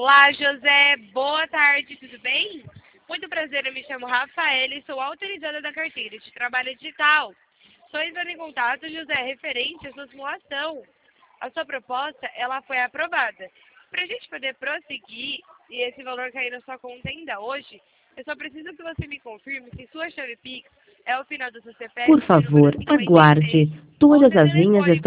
Olá, José. Boa tarde, tudo bem? Muito prazer, eu me chamo Rafaela e sou autorizada da carteira de trabalho digital. Estou entrando em contato, José, referente à sua simulação. A sua proposta, ela foi aprovada. Para a gente poder prosseguir e esse valor cair na sua conta ainda hoje, eu só preciso que você me confirme se sua chave Pix é o final do seu CPF Por com o número favor, 56 aguarde. ou Todas seu as linhas telefone. estão